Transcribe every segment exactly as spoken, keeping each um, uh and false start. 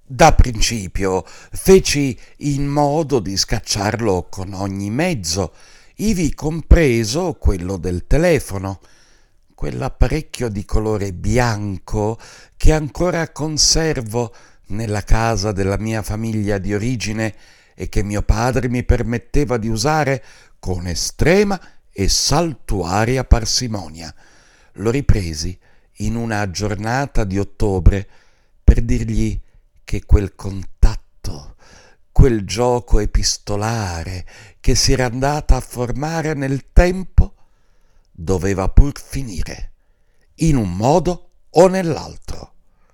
Da principio feci in modo di scacciarlo con ogni mezzo, ivi compreso quello del telefono, quell'apparecchio di colore bianco che ancora conservo nella casa della mia famiglia di origine e che mio padre mi permetteva di usare con estrema e saltuaria parsimonia. Lo ripresi in una giornata di ottobre per dirgli che quel contatto, quel gioco epistolare che si era andata a formare nel tempo, doveva pur finire, in un modo o nell'altro.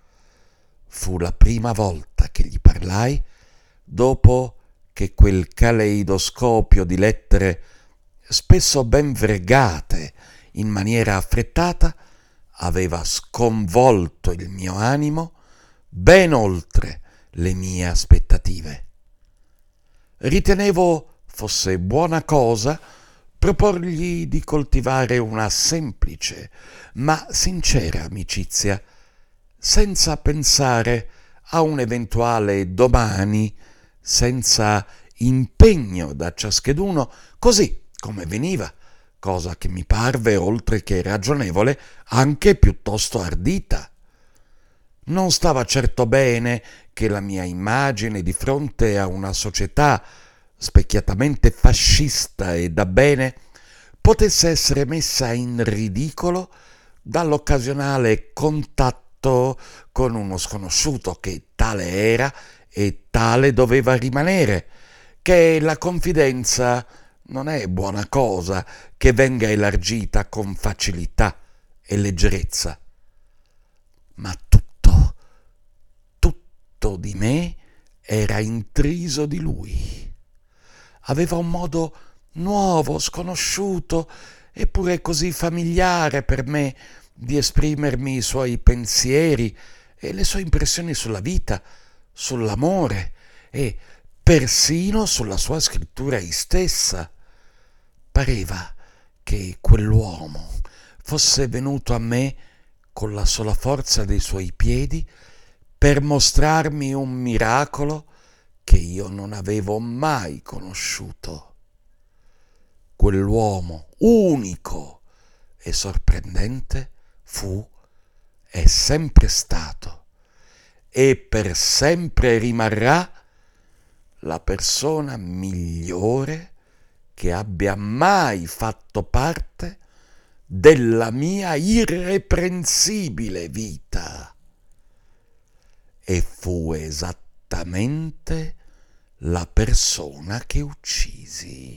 Fu la prima volta che gli parlai dopo che quel caleidoscopio di lettere, spesso ben vergate in maniera affrettata, aveva sconvolto il mio animo ben oltre le mie aspettative. Ritenevo fosse buona cosa proporgli di coltivare una semplice ma sincera amicizia, senza pensare a un eventuale domani, senza impegno da ciascheduno, così come veniva, cosa che mi parve, oltre che ragionevole, anche piuttosto ardita. Non stava certo bene che la mia immagine di fronte a una società specchiatamente fascista e da bene potesse essere messa in ridicolo dall'occasionale contatto con uno sconosciuto che tale era e tale doveva rimanere, che la confidenza non è buona cosa che venga elargita con facilità e leggerezza. Ma tutto, tutto di me era intriso di lui. Aveva un modo nuovo, sconosciuto, eppure così familiare per me di esprimermi i suoi pensieri e le sue impressioni sulla vita, sull'amore e persino sulla sua scrittura stessa. Pareva che quell'uomo fosse venuto a me con la sola forza dei suoi piedi per mostrarmi un miracolo che io non avevo mai conosciuto. Quell'uomo unico e sorprendente fu, è sempre stato e per sempre rimarrà la persona migliore che abbia mai fatto parte della mia irreprensibile vita. E fu esattamente la persona che uccisi.